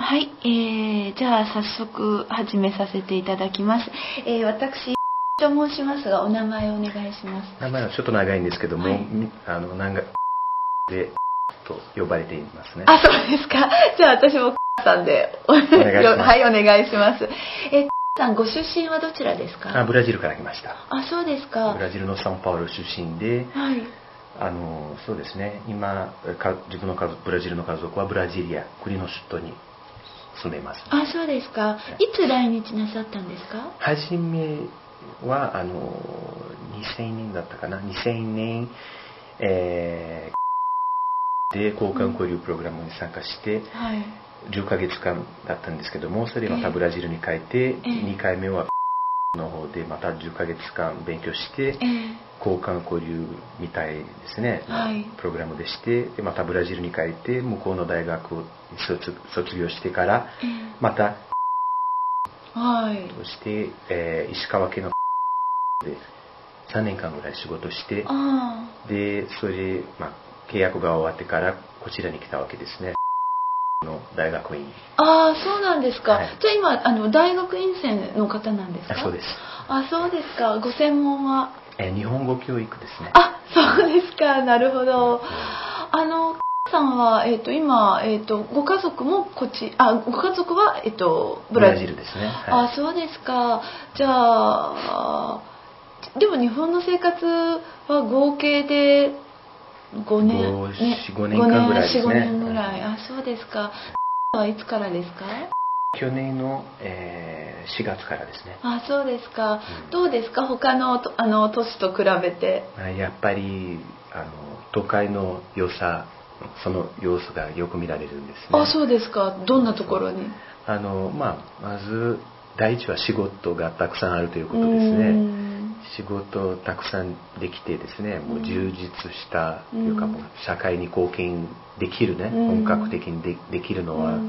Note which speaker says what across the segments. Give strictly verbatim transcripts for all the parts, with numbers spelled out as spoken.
Speaker 1: はい、えー、じゃあ早速始めさせていただきます。えー、私と申しますが、お名前をお願いします。
Speaker 2: 名前はちょっと長いんですけども、はい、あの長でと呼ばれていますね。
Speaker 1: あ、そうですか。じゃあ私もさんでお願いします。はい、お願いします。えー、さんご出身はどちらですか？
Speaker 2: あ、ブラジルから来ました。
Speaker 1: あ、そうですか。
Speaker 2: ブラジルのサンパウロ出身で、
Speaker 1: はい。
Speaker 2: あのそうですね。今か自分の家族ブラジルの家族はブラジリア国の首都に住んでいます、ね。
Speaker 1: あ、そうですか。いつ来日なさったんですか？
Speaker 2: はじめはあのにせんねんだったかな。にせんねん、えー、で交換交流プログラムに参加して、うん、はい、じゅっかげつかんだったんですけども、それでまたブラジルに帰って、えー、にかいめはの方でまたじゅっかげつかん勉強して、えー、交換交流みたいですね、はい、プログラムでして、でまたブラジルに帰って向こうの大学を 卒, 卒業してから、えー、また、はい、そして、えー、石川県のでさんねんかんぐらい仕事して、でそれで、まあ、契約が終わってからこちらに来たわけですね。の大学院。
Speaker 1: ああ、そうなんですか。はい、じゃあ今あの大学院生の方なんですか？
Speaker 2: あ、そうです。
Speaker 1: あ、そうですか。ご専門は？
Speaker 2: え日本語教育ですね。
Speaker 1: あ、そうですか。なるほど。うん、あのさんはえっ、ー、と今えっ、ー、とご家族もこっちあご家族はえっ、ー、と
Speaker 2: ブラジルですね。
Speaker 1: はい、あ、そうですか。じゃあでも日本の生活は合計でごねん、
Speaker 2: ね、ごねんかんぐらいですね。
Speaker 1: ごねんぐらい。あ、そうですか。はいつからですか？
Speaker 2: 去年の、えー、しがつからですね。
Speaker 1: あ、そうですか。うん、どうですか？他のあの都市と比べて。
Speaker 2: やっぱりあの都会の良さ、その様子がよく見られるんですね。
Speaker 1: あ、そうですか。どんなところに？
Speaker 2: あの、まあ、まず第一は仕事がたくさんあるということですね。仕事たくさんできてですね、もう充実したというか、もう社会に貢献できるね、本格的に で, できるのは、も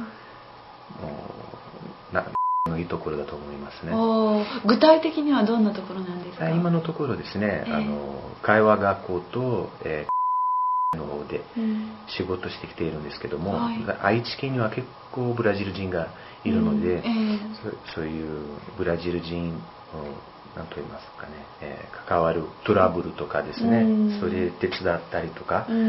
Speaker 2: うなのいいところだと思いますね。
Speaker 1: 具体的にはどんなところなんですか？
Speaker 2: 今のところですね、えー、あの会話学校と、えー、の方で仕事してきているんですけども、うん、はい、愛知県には結構ブラジル人がいるので、うん、えー、そ, そういうブラジル人の何と言いますかね、えー、関わるトラブルとかですね、うん、それ手伝ったりとか、うん、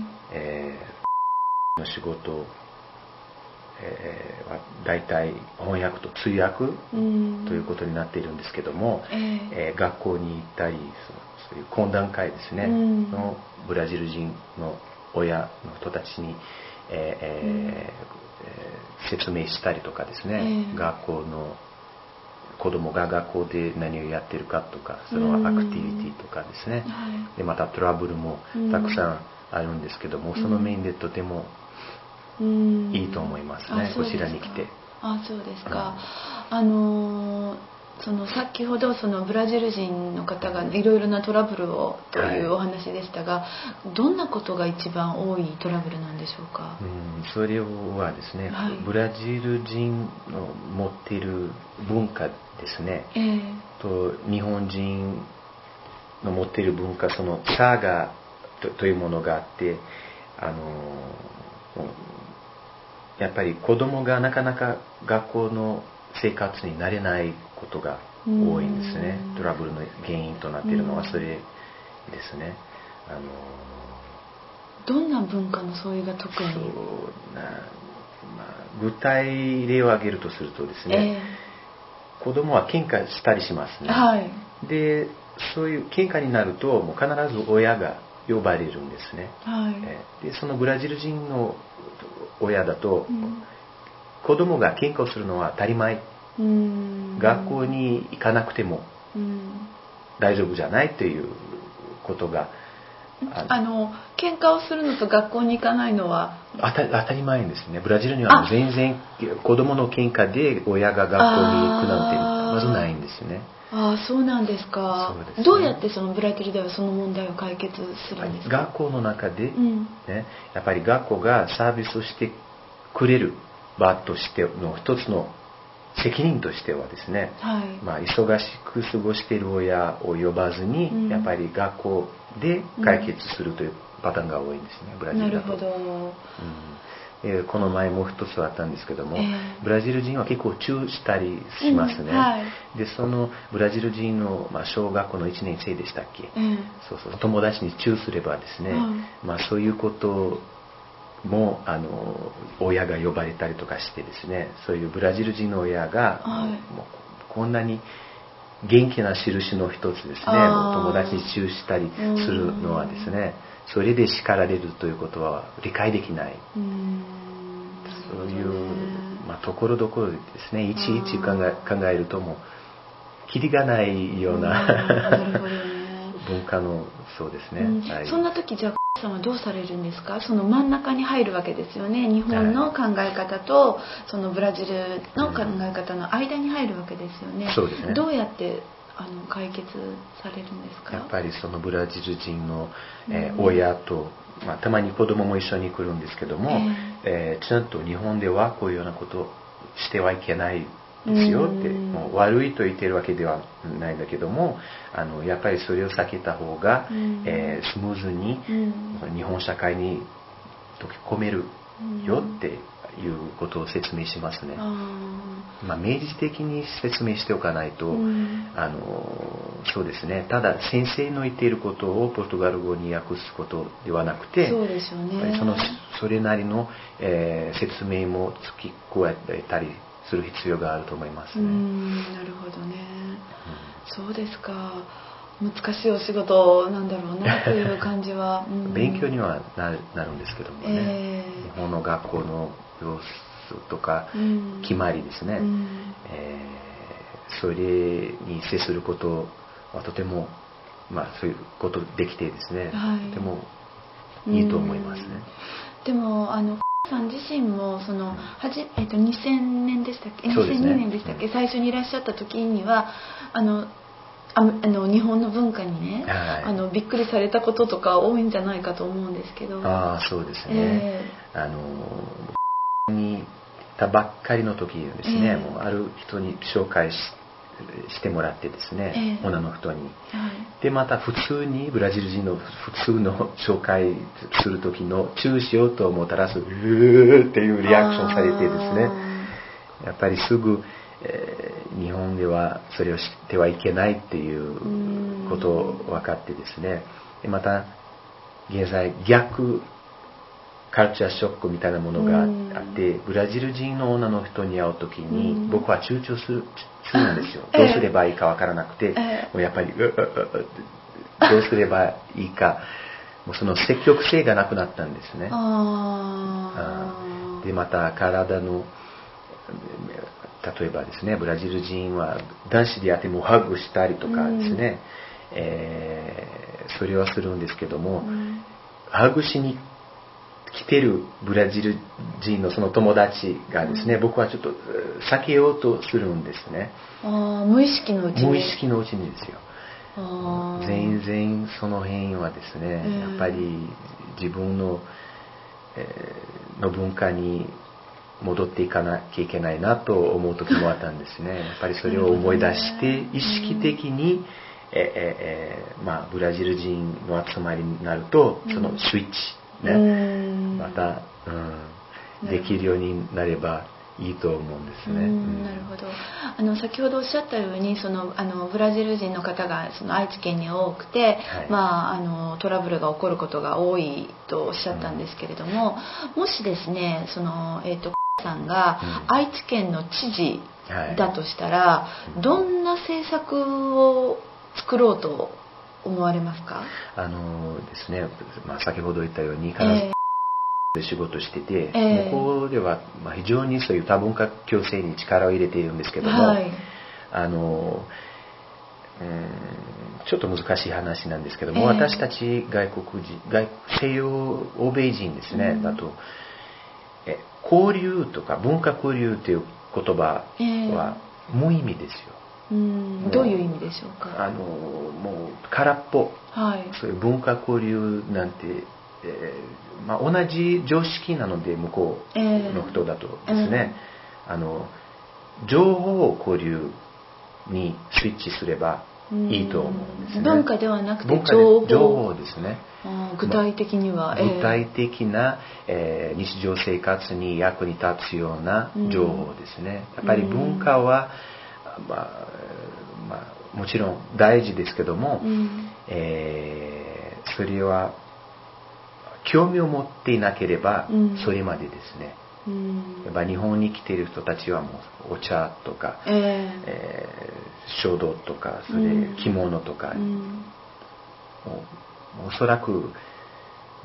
Speaker 2: えー、の仕事、えー、は大体翻訳と通訳ということになっているんですけども、うん、えー、学校に行ったりそういう懇談会ですね、うん、のブラジル人の親の人たちに、えーえー、説明したりとかですね、えー、学校の子供が学校で何をやってるかとか、そのアクティビティとかですね、うん、でまたトラブルもたくさんあるんですけども、うん、その面でとてもいいと思いますね、うん、こちらに来て。
Speaker 1: あ、そうですか。うん、あのー、その先ほどそのブラジル人の方がいろいろなトラブルをというお話でしたが、はい、どんなことが一番多いトラブルなんでしょうか？
Speaker 2: うん、それはですね、はい、ブラジル人の持っている文化ですね、えー、と日本人の持っている文化、その差が と, というものがあって、あのやっぱり子供がなかなか学校の生活に慣れないことが多いんですね。トラブルの原因となっているのはそれですね。あの
Speaker 1: どんな文化の相違が特に？そうな、
Speaker 2: まあ、具体例を挙げるとするとですね、えー、子供は喧嘩したりしますね。はい、でそういう喧嘩になるともう必ず親が呼ばれるんですね。はい、えー、でそのブラジル人の親だと、うん、子供が喧嘩をするのは当たり前、うん、学校に行かなくても大丈夫じゃないということが、
Speaker 1: あの、あの喧嘩をするのと学校に行かないのは
Speaker 2: 当た、当たり前ですね。ブラジルには全然子供の喧嘩で親が学校に行くなんてまずないんですよね。
Speaker 1: ああ、そうなんですか。そうですね。どうやってそのブラジルではその問題を解決するんですか？
Speaker 2: 学校の中で、うんね、やっぱり学校がサービスをしてくれる場としての一つの責任としてはですね、はい、まあ、忙しく過ごしている親を呼ばずに、うん、やっぱり学校で解決するというパターンが多いんですね、ブラジルだと。
Speaker 1: なるほど。うん、
Speaker 2: えー、この前もう一つあったんですけども、
Speaker 1: えー、
Speaker 2: ブラジル人は結構チューしたりしますね、
Speaker 1: うんはい、
Speaker 2: でそのブラジル人の、まあ、小学校のいちねん生でしたっけ、
Speaker 1: えー、
Speaker 2: そうそう友達にチューすればですね、
Speaker 1: はい
Speaker 2: まあ、そういうこともあの親が呼ばれたりとかしてですね、そういうブラジル人の親が、
Speaker 1: はい、
Speaker 2: もうこんなに元気な印の一つですね、もう友達にチューしたりするのはですね、それで叱られるということは理解できない、うーんそういう、まあ、ところどころでですね、いちいち考え、考えるともうキリがないような、
Speaker 1: なるほどね
Speaker 2: 文化のそうですね、
Speaker 1: うんはい、そんな時じゃあさんはどうされるんですか？その真ん中に入るわけですよね。日本の考え方とそのブラジルの考え方の間に入るわけですよね。
Speaker 2: うん、そうですね。
Speaker 1: どうやってあの解決されるんですか？
Speaker 2: やっぱりそのブラジル人の、えー、親と、まあ、たまに子供も一緒に来るんですけども、えーえー、ちゃんと日本ではこういうようなことをしてはいけないですよって、もう悪いと言っているわけではないんだけども、あのやっぱりそれを避けた方が、えー、スムーズに日本社会に溶け込めるよっていうことを説明しますね。まあ、明示的に説明しておかないと、あのそうですね、ただ先生の言っていることをポルトガル語に訳すことではなくて、
Speaker 1: そうでしょうね、
Speaker 2: やっぱりそのそれなりの、えー、説明も付き加えたりする必要があると思いますね。
Speaker 1: うん、なるほどね、うん、そうですか。難しいお仕事なんだろうなという感じは、うん、
Speaker 2: 勉強には な, なるんですけどもね、えー、日本の学校の様子とか、うん、決まりですね、うん、えー、それに接することはとても、まあ、そういうことできてですね、はい、とてもいいと思いますね。
Speaker 1: うん、でもあのさん自身もそのはじ、えっと、にせんねんでしたっけ、にせんにねんでしたっけ、最初にいらっしゃった時にはあのああの日本の文化にね、はい、あのびっくりされたこととか多いんじゃないかと思うんですけど。
Speaker 2: ああ、そうですね、えー、あのにいたばっかりの時にですね、えー、もうある人に紹介ししてもらってですね、えー、女の人に、はい、でまた普通にブラジル人の普通の紹介する時のチューしようと思ったらすぐうーっていうリアクションされてですね、やっぱりすぐ、えー、日本ではそれを知ってはいけないっていうことを分かってですね、でまた現在逆カルチャーショックみたいなものがあって、ブラジル人の女の人に会う時に僕は躊躇するするんですよ。どうすればいいか分からなくて、もうやっぱりどうすればいいか、もうその積極性がなくなったんですね。あでまた体の例えばですね、ブラジル人は男子であってもハグしたりとかですね、えー、それはするんですけども、ハグしに来てるブラジル人のその友達がですね、うん、僕はちょっと避けようとするんですね。
Speaker 1: あ、無意識のうちに。
Speaker 2: 無意識のうちにですよ。あ、全然その辺はですね、えー、やっぱり自分の、えー、の文化に戻っていかなきゃいけないなと思う時もあったんですね。やっぱりそれを思い出して意識的に、うん、えーえーまあ、ブラジル人の集まりになると、そのスイッチね、また、うん、できるようになればいいと思うんですね。うん、
Speaker 1: なるほど。あの先ほどおっしゃったように、そのあのブラジル人の方がその愛知県に多くて、はい、まあ、あのトラブルが起こることが多いとおっしゃったんですけれども、うん、もしですね、そのえっとさんが愛知県の知事だとしたら、はい、どんな政策を作ろうと思われますか？
Speaker 2: あのですね、まあ、先ほど言ったように必ず、えー、で仕事してて、えー、向こうではまあ非常にそういう多文化共生に力を入れているんですけども、はい、あのうんちょっと難しい話なんですけども、えー、私たち外国人外西洋欧米人ですね、うん、だとえ交流とか文化交流という言葉は無意味ですよ。
Speaker 1: うん、どういう意味でしょうか？
Speaker 2: あのもう空っぽ、はい、そういう文化交流なんて、えーまあ、同じ常識なので向こうの人だとですね、えー、あの情報交流にスイッチすればいいと思うんですね。
Speaker 1: 文化ではなくて
Speaker 2: 情報。情報ですね。
Speaker 1: 具体的には、
Speaker 2: 具体的な、えー、日常生活に役に立つような情報ですね。やっぱり文化は、まあまあ、もちろん大事ですけども、えー、それは興味を持っていなければそれまでですね。うん、やっぱ日本に来ている人たちはもうお茶とか、えーえー、書道とかそれ、うん、着物とか、うん、もうおそらく、うん、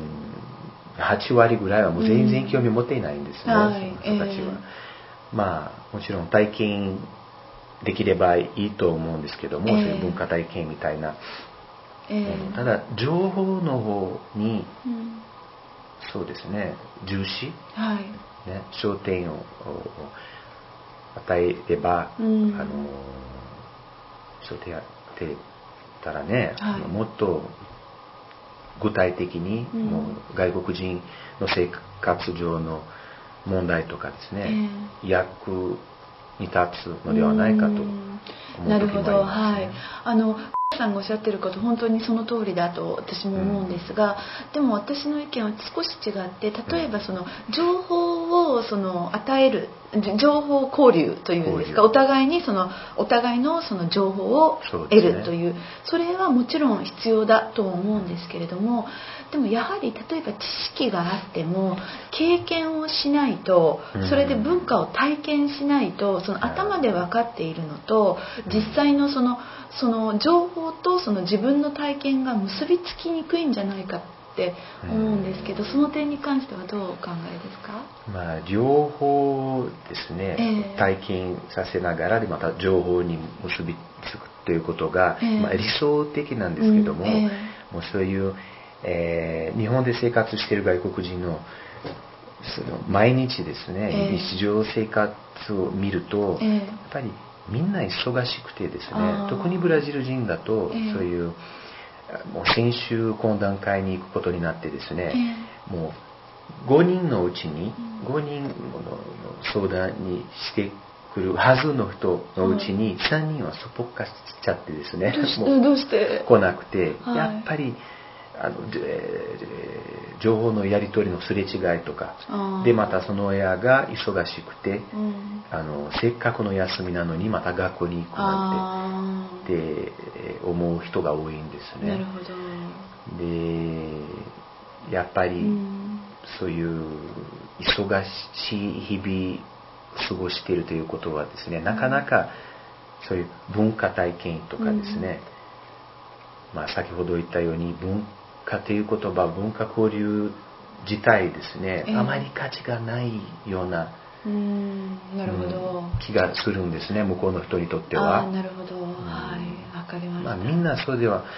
Speaker 2: はちわりぐらいはもう全然興味を持っていないんですね、うん、その人たちは、えー、まあもちろん体験できればいいと思うんですけども、えー、そういう文化体験みたいな、えー、ただ情報の方に、うんそうですね、重視、はいね、焦点を与えれば、うん、あの焦点を当てたらね、はい、もっと具体的に、うん、もう外国人の生活上の問題とかですね、えー、役に立つのではないかと思う時もありますね。
Speaker 1: なるほど、はい。あのさんがおっしゃってること本当にその通りだと私も思うんですが、うん、でも私の意見は少し違って例えばその情報をその与える情報交流というんですかお互いにそのお互いのその情報を得るという、それはもちろん必要だと思うんですけれども、でもやはり例えば知識があっても経験をしないと、それで文化を体験しないと、その頭で分かっているのと実際のそのその情報とその自分の体験が結びつきにくいんじゃないかって思うんですけど、その点に関してはどうお考えですか？
Speaker 2: まあ、両方ですね、えー、体験させながらでまた情報に結びつくということが、えーまあ、理想的なんですけども、うんえー、もうそういう、えー、日本で生活している外国人のその毎日ですね、えー、日常生活を見ると、えー、やっぱりみんな忙しくてですね、特にブラジル人だと、えー、そういうもう先週懇談会に行くことになってですね、えー、もうごにんのうちにごにんの相談にしてくるはずの人のうちにさんにんはすっぽっかしちゃってですね、
Speaker 1: もうどうして
Speaker 2: 来なくて、はい、やっぱりあの、えー、情報のやり取りのすれ違いとかで、またその親が忙しくて、うん、あのせっかくの休みなのにまた学校に行くなんてって思う人が多いんですね。
Speaker 1: なるほど。
Speaker 2: でやっぱり、うん、そういう忙しい日々過ごしているということはですね、なかなかそういう文化体験とかですね、うん、まあ、先ほど言ったように文化という言葉、文化交流自体ですね、えー、あまり価値がないような、
Speaker 1: うーんなるほど、
Speaker 2: うん、気がするんですね、向こうの人にとっては。
Speaker 1: あなるほど、うん、はい、わかりました。
Speaker 2: まあ、みんなそれでは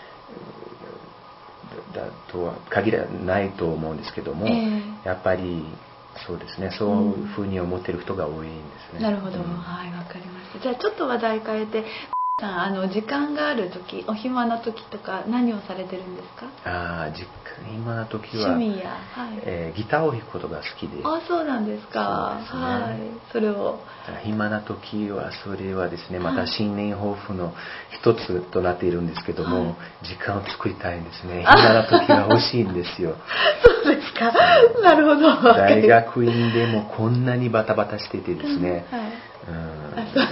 Speaker 2: だとは限らないと思うんですけども、えー、やっぱりそうですね、そういうふうに思っている人が多いんですね。
Speaker 1: うん、なるほど、うん、はい、わかりました。じゃあちょっと話題変えて、あの時間がある時、お暇な時とか何をされてるんですか？
Speaker 2: ああ、時間暇な時は
Speaker 1: 趣味や、はい
Speaker 2: えー、ギターを弾くことが好きで。
Speaker 1: あ、そうなんですか。そうですね、はい、それを
Speaker 2: 暇な時はそれはですね、また新年抱負の一つとなっているんですけども、はい、時間を作りたいんですね。暇な時が欲しいんですよ。
Speaker 1: そうですか。なるほど。
Speaker 2: 大学院でもこんなにバタバタしててですね、はい、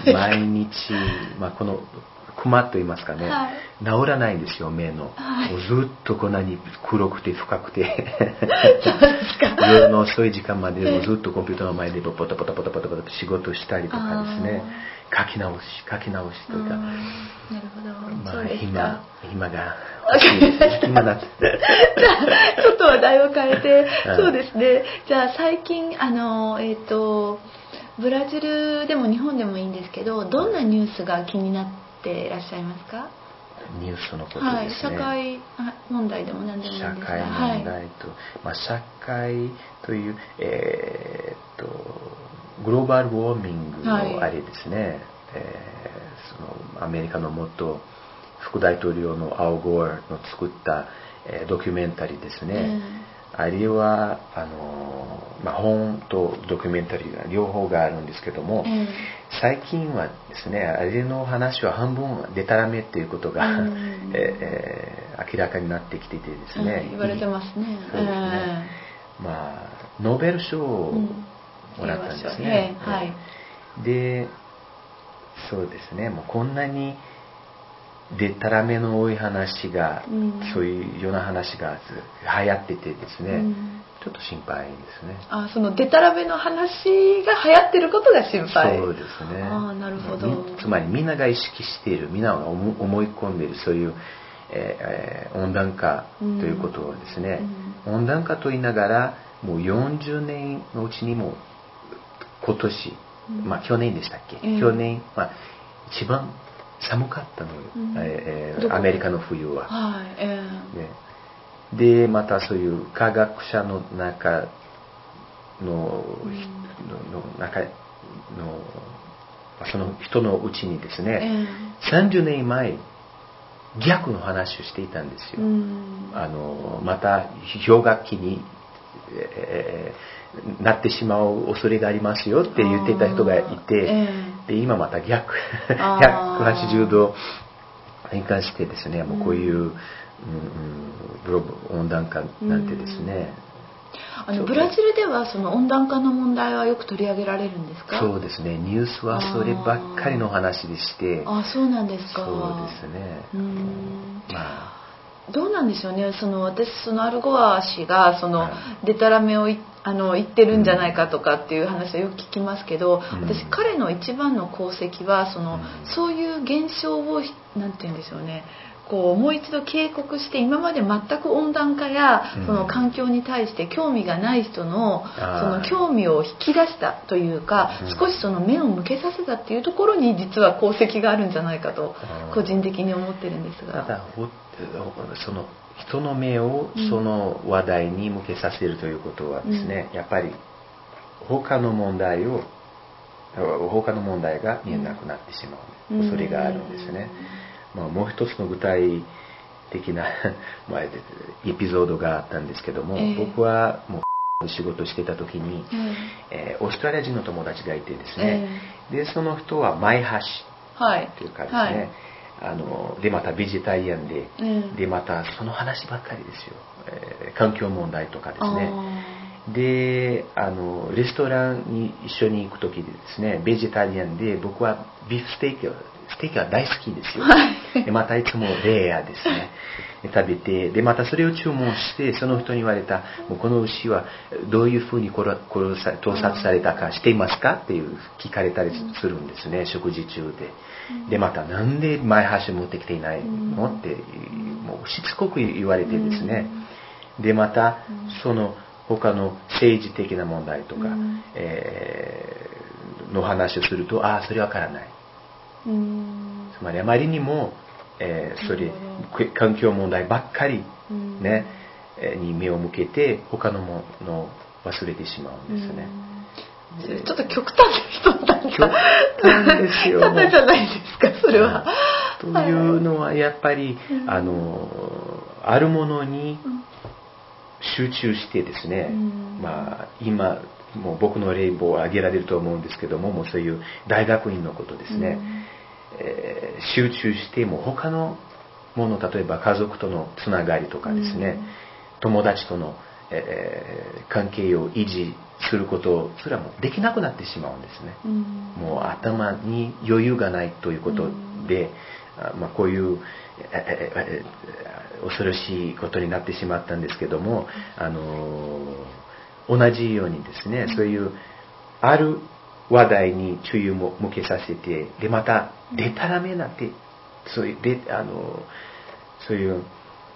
Speaker 2: うん、毎日、まあ、このクマと言いますかね、はい、治らないんですよ、目の、はい、もうずっとこんなに黒くて深くて
Speaker 1: そうですか。
Speaker 2: 夜の遅い時間までもずっとコンピューターの前でポタポタポタポタポタポタ仕事したりとかですね、書き直し書き直しというか、
Speaker 1: なるほど、
Speaker 2: まあ、暇暇が欲しいです暇だって
Speaker 1: じゃあちょっと話題を変えて、そうですね、じゃあ最近あのえっ、ー、とブラジルでも日本でもいいんですけど、どんなニュースが気になっていらっしゃいますか？
Speaker 2: ニュースのことですね、はい、
Speaker 1: 社会問題でも何でもいいんですが、
Speaker 2: 社会問題と、はい、まあ、社会という、えー、っとグローバルウォーミングのあれですね、はい、えー、そのアメリカの元副大統領のアル・ゴアの作った、えー、ドキュメンタリーですね、 あれはあの、まあ、本とドキュメンタリーが両方があるんですけども、うん、最近はですねあれの話は半分デタラメっていうことが、うん、えー、明らかになってきていてですね、
Speaker 1: うん、言われてますね。
Speaker 2: そうですね、えー、まあノーベル賞をもらったんですね、うん、はい、でそうですねもうこんなにでたらめの多い話が、うん、そういうような話が流行っててですね、うん、ちょっと心配ですね。
Speaker 1: あ、そのでたらめの話が流行ってることが心配。
Speaker 2: そうですね。
Speaker 1: あ、なるほど。
Speaker 2: つまりみんなが意識している、みんなが思い込んでいるそういう、えー、温暖化ということをですね、うん、温暖化と言いながらもうよんじゅうねんのうちにも今年、うん、まあ去年でしたっけ、うん、去年、まあ、一番寒かったのよ、うんえー、アメリカの冬は、はいえーね、でまたそういう科学者の中の、うん、の中のその人のうちにですね、えー、さんじゅうねんまえ逆の話をしていたんですよ、うん、あのまた氷河期に、えー、なってしまう恐れがありますよって言っていた人がいて、えー、で今また逆ひゃくはちじゅうどに関してですねもうこういう、うんうん、グローバル温暖化なんてですね、
Speaker 1: うん、あのブラジルではその温暖化の問題はよく取り上げられるんですか？
Speaker 2: そうですねニュースはそればっかりの話でして。
Speaker 1: ああそうなんですか。
Speaker 2: そうですね。うん
Speaker 1: まあどうなんでしょうね。その私そのアルゴア氏がそのデタラメをあの言ってるんじゃないかとかっていう話はよく聞きますけど、うん、私彼の一番の功績はその、うん、そういう現象をなんて言うんでしょうね。こうもう一度警告して今まで全く温暖化やその環境に対して興味がない人のその興味を引き出したというか少しその目を向けさせたっていうところに実は功績があるんじゃないかと個人的に思ってるんですが。
Speaker 2: ただその人の目をその話題に向けさせるということはですね、うん、やっぱり他の問題を他の問題が見えなくなってしまう恐れがあるんですね。まあ、もう一つの具体的なまあエピソードがあったんですけども、えー、僕はもう仕事していた時に、えーえー、オーストラリア人の友達がいてですね、えー、でその人は前橋というかですね、はいはいあのでまたベジタリアンで、うん、でまたその話ばっかりですよ、えー、環境問題とかですね。であのレストランに一緒に行く時でですねベジタリアンで僕はビーフステーキステーキは大好きですよ、はい、でまたいつもレアですね食べてでまたそれを注文してその人に言われたもうこの牛はどういうふうに殺さ盗撮されたかしていますかっていう聞かれたりするんですね、うん、食事中ででまたなんで前橋持ってきていないのってもうしつこく言われてですねでまたその他の政治的な問題とか、うんえー、の話をするとああそれわからない、うん、つまりあまりにも、えー、それ環境問題ばっかり、ねうん、に目を向けて他のものを忘れてしまうんですね、
Speaker 1: うん、ちょっと極端な人なんだ
Speaker 2: 極端ですよ
Speaker 1: 方じゃないですかそれは、
Speaker 2: うん、というのはやっぱり、うん、あのあるものに集中してですね、うん、まあ今もう僕の例を挙げられると思うんですけども、もうそういう大学院のことですね、うんえー、集中してもう他のもの例えば家族とのつながりとかですね、うん、友達との、えー、関係を維持することすらもできなくなってしまうんですね、うん、もう頭に余裕がないということで、うんまあ、こういうえー、恐ろしいことになってしまったんですけども、あのー、同じようにですね、そういうある話題に注意を向けさせてでまたデタラメなってそういうであのー、そういう、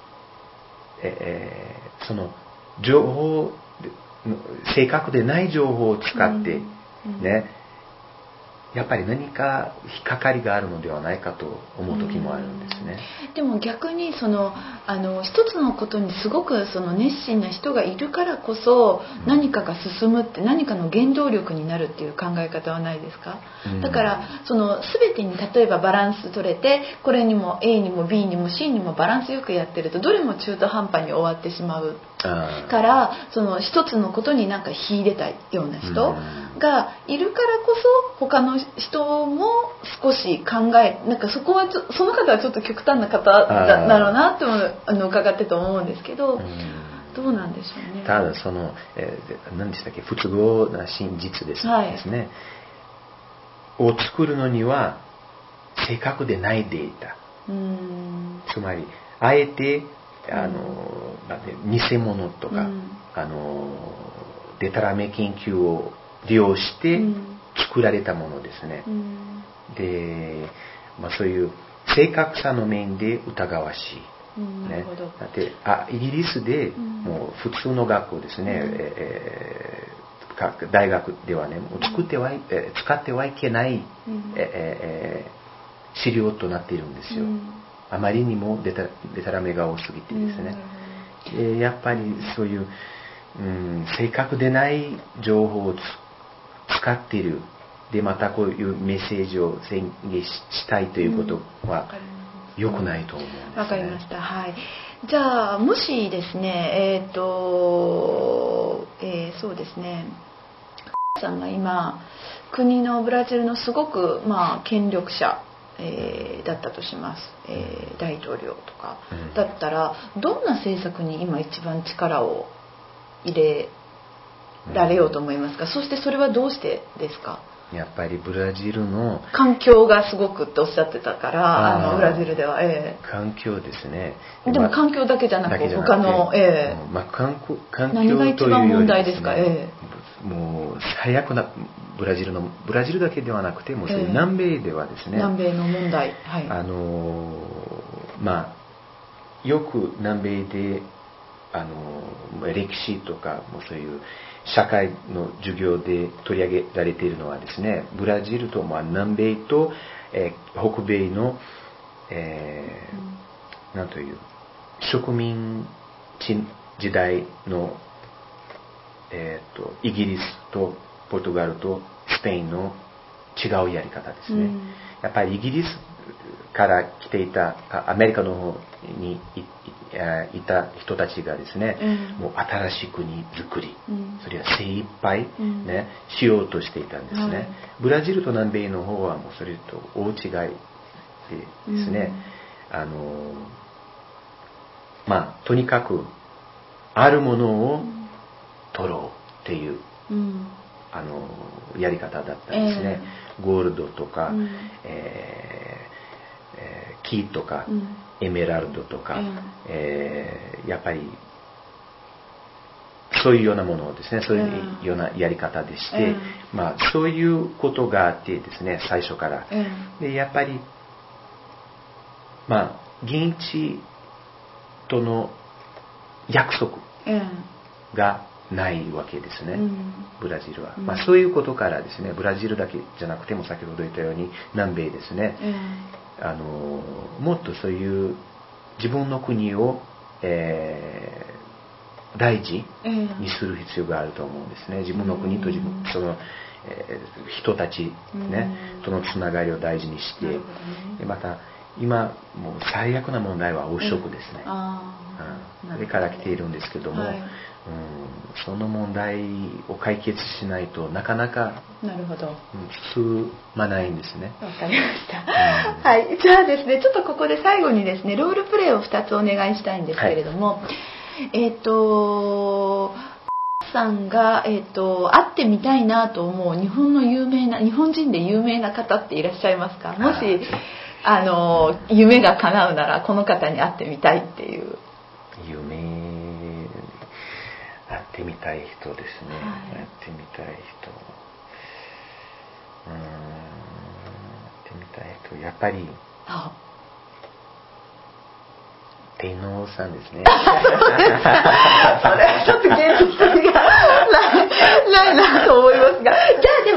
Speaker 2: えー、その情報正確でない情報を使ってね、 やっぱり何か引っかかりがあるのではないかと思う時もあるんですね。
Speaker 1: でも逆にそのあの一つのことにすごくその熱心な人がいるからこそ何かが進むって、何かの原動力になるっていう考え方はないですか？だからその全てに例えばバランス取れて、これにも A にも B にも C にもバランスよくやってるとどれも中途半端に終わってしまうから、その一つのことになんか秀でたような人がいるからこそ他の人も少し考え、なんかそこはちょその方はちょっと極端な方だだろうなってあの伺ってと思うんですけど、どうなんでしょうね。
Speaker 2: ただその、えー、何でしたっけ、不都合な真実ですね、はい、ですねを作るのには正確でないデータ、うん、つまりあえてあの、うん、偽物とか、うん、あのデタラメ研究を利用して作られたものですね、うん、で、まあ、そういう正確さの面で疑わしい、うんね、だってあイギリスでもう普通の学校ですね、うんえー、大学ではねもう作っては、えー、使ってはいけない、うんえー、資料となっているんですよ、うん、あまりにもデタ、デタラメが多すぎてですね、うん、でやっぱりそういう、うん、正確でない情報を使っている、でまたこういうメッセージを宣言したいということは良くないと思うんですね。
Speaker 1: わかりました。はい。じゃあもしですね、えっと、えー、そうですね。さんが今国のブラジルのすごくまあ権力者、えー、だったとします。えー、大統領とかだったらどんな政策に今一番力を入れられようと思いますか？そしてそれはどうしてですか？
Speaker 2: やっぱりブラジルの
Speaker 1: 環境がすごくっておっしゃってたから、あのブラジルでは、え
Speaker 2: ー、環境ですね。
Speaker 1: でも環境だけじゃなくて他の、えー
Speaker 2: まあ、環境環境
Speaker 1: 何が一番問題ですか？え
Speaker 2: ー、もう最悪なブラジルのブラジルだけではなくてもうそういう南米ではですね、
Speaker 1: えー、南米の問題、はい、
Speaker 2: あのまあよく南米であの歴史とかもそういう社会の授業で取り上げられているのはですね、ブラジルと、まあ、南米と、えー、北米の、えー、なんという植民地時代の、えー、とイギリスとポルトガルとスペインの違うやり方ですね、うん、やっぱりイギリスから来ていたアメリカの方に い, い, いた人たちがですね、うん、もう新しい国づくり、うん、それは精一杯、ねうん、しようとしていたんですね、はい、ブラジルと南米の方はもうそれと大違いでですね、うん、あのまあとにかくあるものを取ろうっていう、うん、あのやり方だったんですね、えー、ゴールドとか、うんえーえー、木とか、うん、エメラルドとか、うんえー、やっぱりそういうようなものをですね、そういうようなやり方でして、うんまあ、そういうことがあってですね、最初から、うん、でやっぱりまあ現地との約束がないわけですね、うん、ブラジルは、うんまあ、そういうことからですね、ブラジルだけじゃなくても先ほど言ったように南米ですね、うん、あのもっとそういう自分の国を、えー、大事にする必要があると思うんですね。自分の国と自分その、えー、人たち、ね、とのつながりを大事にして、ね、でまた今もう最悪な問題は汚職ですね、うん、それから来ているんですけども、はいうん、その問題を解決しないとなかなか
Speaker 1: なるほど、
Speaker 2: 進まないんですね。
Speaker 1: わかりました、うん、はいじゃあですね、ちょっとここで最後にですねロールプレイをふたつお願いしたいんですけれども、はい、えっ、ー、とさんが、えーと、会ってみたいなと思う日本の有名な日本人で有名な方っていらっしゃいますか？もしあの夢が叶うならこの方に会ってみたいっていう。
Speaker 2: 夢会ってみたい人ですね、はい、会ってみたい人うーん会ってみたい人やっぱり天皇さんですね。それはちょっと現実的がないないなと思いますが、じゃあでもでもいい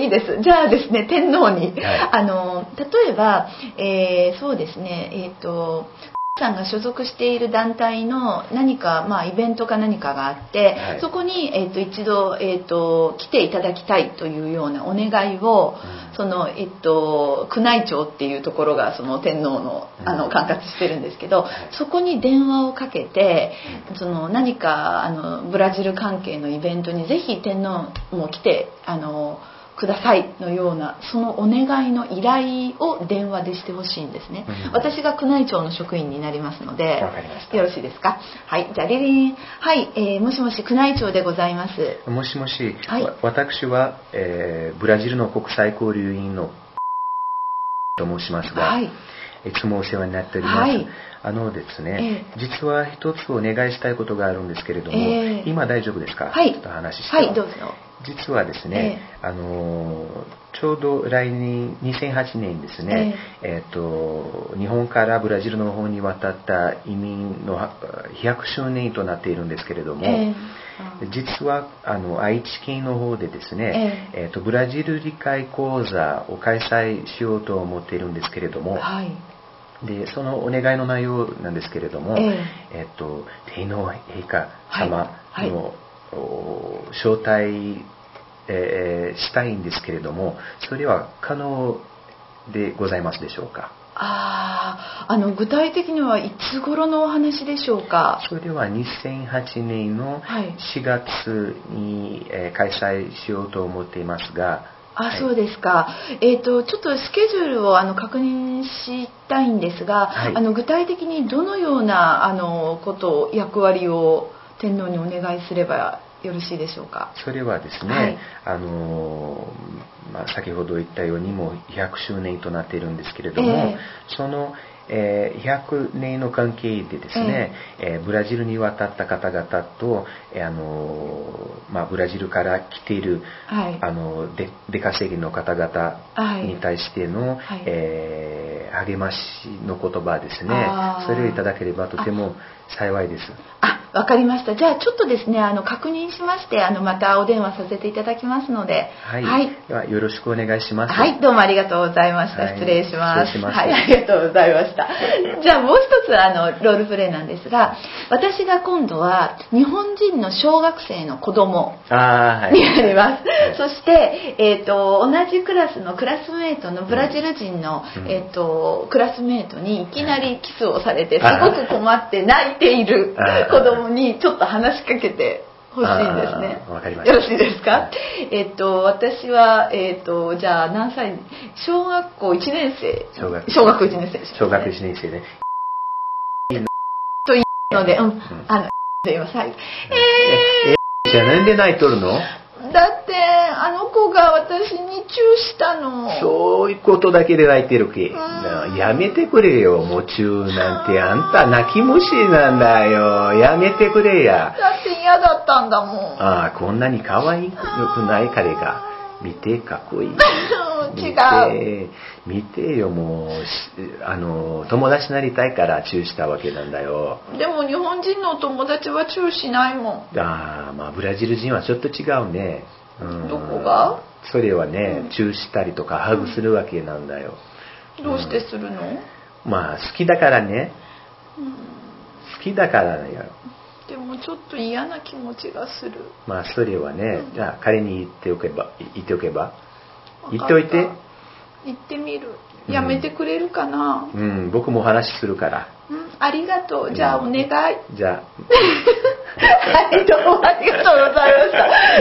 Speaker 1: いです。じゃあですね、天皇に、
Speaker 2: はい、
Speaker 1: あの例えば、えー、そうですね、えっとさんが所属している団体の何か、まあ、イベントか何かがあって、はい、そこに、えー、と一度、えー、と来ていただきたいというようなお願いを、うん、その、えー、と宮内庁っていうところがその天皇の、あの管轄してるんですけど、うん、そこに電話をかけて、うん、その何かあのブラジル関係のイベントにぜひ天皇も来てあのくださいのようなそのお願いの依頼を電話でしてほしいんですね、うん、私が宮内庁の職員になりますので、
Speaker 2: わかりました。
Speaker 1: よろしいですか。はい、じゃあリリン、はい、えー、もしもし宮内庁でございます。
Speaker 2: もしもし、はい、私は、えー、ブラジルの国際交流員のと申しますが、はい、いつもお世話になっております、はい、あのですね、えー、実は一つお願いしたいことがあるんですけれども、えー、今大丈夫ですか。
Speaker 1: はい、
Speaker 2: ちょっと話して。
Speaker 1: はい、どうぞ。
Speaker 2: 実はですね、えー、あのちょうど来年にせんはちねんですね、えーえー、と日本からブラジルの方に渡った移民のひゃくしゅうねんとなっているんですけれども、えー、実はあの愛知県の方でですね、えーえー、とブラジル理解講座を開催しようと思っているんですけれども、はい、でそのお願いの内容なんですけれども、えーえー、と天皇陛下様の、はいはい、招待、えー、したいんですけれども、それは可能でございますでしょうか。
Speaker 1: ああの具体的にはいつ頃のお話でしょうか。
Speaker 2: それはにせんはちねんのしがつに、はい、えー、開催しようと思っていますが。
Speaker 1: あ、はい、そうですか。えーと、ちょっとスケジュールをあの確認したいんですが、はい、あの具体的にどのようなあのこと役割を天皇にお願いすればよろしいでしょうか。
Speaker 2: それはですね、はい、あのまあ、先ほど言ったようにもうひゃくしゅうねんとなっているんですけれども、えー、その、えー、ひゃくねんの関係でですね、えーえー、ブラジルに渡った方々と、えーあのまあ、ブラジルから来ている、はい、あので出稼ぎの方々に対しての、はい、えー、励ましの言葉ですね、それをいただければとても幸いです。
Speaker 1: あ、わかりました。じゃあちょっとですね、あの確認しまして、あのまたお電話させていただきますので、
Speaker 2: はい、はい、ではよろしくお願いします。
Speaker 1: はい、どうもありがとうございました。はい、失礼します。
Speaker 2: 失礼しました。
Speaker 1: はい、ありがとうございました。じゃあもう一つあのロールプレイなんですが、私が今度は日本人の小学生の子供になります。はい、そして、えーと、同じクラスのクラスメートのブラジル人の、うん、えーと、クラスメートにいきなりキスをされてすごく困って泣いている子供にちょっと話しかけてほしいんですね。
Speaker 2: わかりました。
Speaker 1: よろしいですか。はい、えっと私はえっとじゃあ何歳？小学校いちねん生。
Speaker 2: 小学
Speaker 1: 小学校いちねん生、ね。
Speaker 2: 小学いちねん生ね。
Speaker 1: というので、うん、うん、あのすいません。えー、
Speaker 2: えー、じゃあなんで泣いとるの？
Speaker 1: だってあの子が私にチューしたの。
Speaker 2: そういうことだけで泣いてるけ。やめてくれよ。もうチューなんてあんた泣き虫なんだよ。やめてくれや。
Speaker 1: だって嫌だったんだもん。
Speaker 2: ああ、こんなに可愛くない彼が見てかっこいい。
Speaker 1: 違う。
Speaker 2: 見てよ、もうあの友達になりたいからチューしたわけなんだよ。
Speaker 1: でも日本人のお友達はチューしないもん。
Speaker 2: ああ、まあブラジル人はちょっと違うね。うん、
Speaker 1: どこが？
Speaker 2: それはね、うん、チューしたりとかハグするわけなんだよ。
Speaker 1: うん、どうしてするの？
Speaker 2: まあ好きだからね。うん、好きだからだよ。
Speaker 1: でもちょっと嫌な気持ちがする。
Speaker 2: まあそれはね、うん、じゃあ彼に言っておけば言っておけば言っておいて。
Speaker 1: 言ってみる。やめてくれるかな。
Speaker 2: うん、うん、僕も話するから。
Speaker 1: うん、ありがとう。じゃあお願い。
Speaker 2: うん、じゃあ。
Speaker 1: はい、どうもありがとうございました。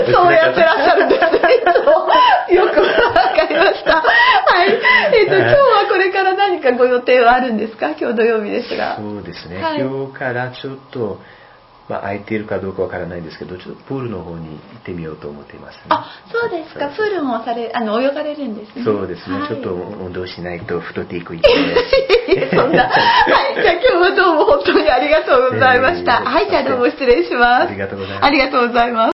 Speaker 1: そうやってらっしゃるんですね。よくわかりました。はい。えっと、今日はこれから何かご予定はあるんですか？今日土曜日ですが。
Speaker 2: そうですね。はい、今日からちょっと。まあ、空いているかどうかわからないんですけど、ちょっとプールの方に行ってみようと思っていますね。
Speaker 1: あ、そうですか。プールもされ、あの泳がれるんですね。
Speaker 2: そうですね。はい、ちょっと運動しないと太っていくんで。
Speaker 1: そんな。はい。じゃあ今日はどうも本当にありがとうございました。はい。じゃあどうも失礼します。
Speaker 2: ありがとうございます。
Speaker 1: ありがとうございます。